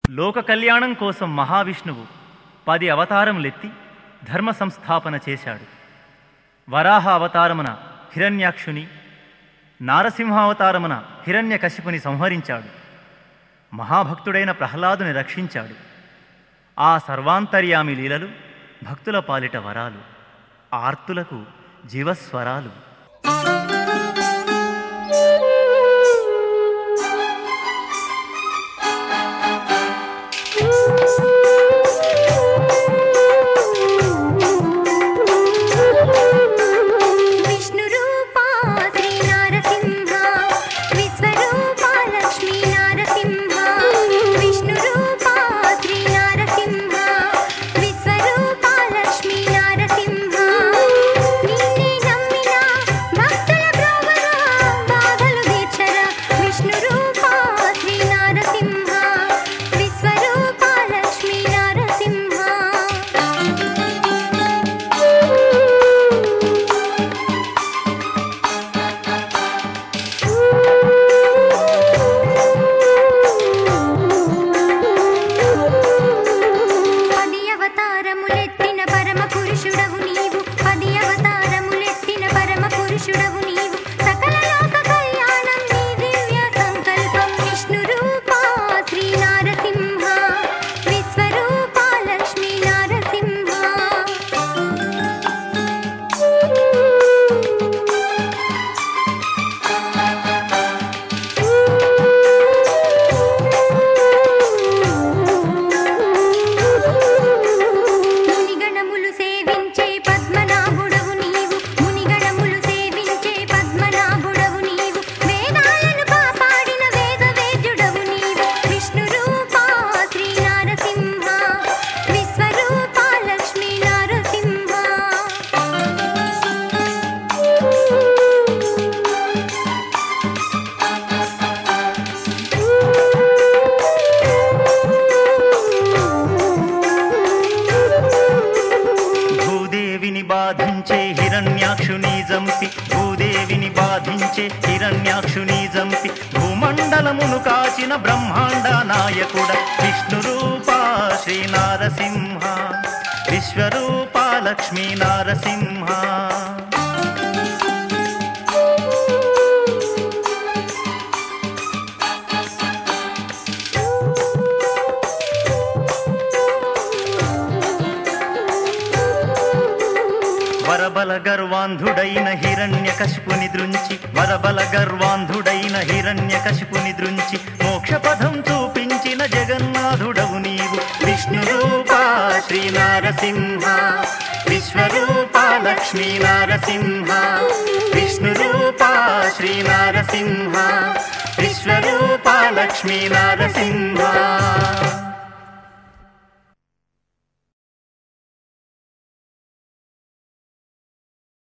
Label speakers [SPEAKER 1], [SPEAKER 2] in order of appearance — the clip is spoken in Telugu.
[SPEAKER 1] లోక కళ్యాణం కోసం మహావిష్ణువు 10 అవతారములెత్తి ధర్మ సంస్థాపన చేశాడు. వరాహ అవతారమున హిరణ్యాక్షుని, నారసింహావతారమున హిరణ్యకశిపుని సంహరించాడు. మహాభక్తుడైన ప్రహ్లాదుని రక్షించాడు. ఆ సర్వాంతర్యామి లీలలు భక్తుల పాలిట వరాలు, ఆర్తులకు జీవస్వరాలు. హిరణ్యాక్షుని జంపి భూదేవిని బాధించే హిరణ్యాక్షుని జంపి భూమండలమును కాచిన బ్రహ్మాండ నాయకుడ విష్ణురూపా శ్రీ నారసింహ, విశ్వరూపా లక్ష్మీ నారసింహ. వరబల గర్వాంధుడైన హిరణ్యకశిపుని దృంచి, వరబల గర్వాంధుడైన హిరణ్యకశిపుని దృంచి మోక్షపథం చూపించిన జగన్నాథుడవు నీవు విష్ణురూపా శ్రీ నారసింహ, విశ్వరూపా లక్ష్మీ నారసింహ, విష్ణురూపా శ్రీ నారసింహ, విశ్వరూపా లక్ష్మీ నారసింహ.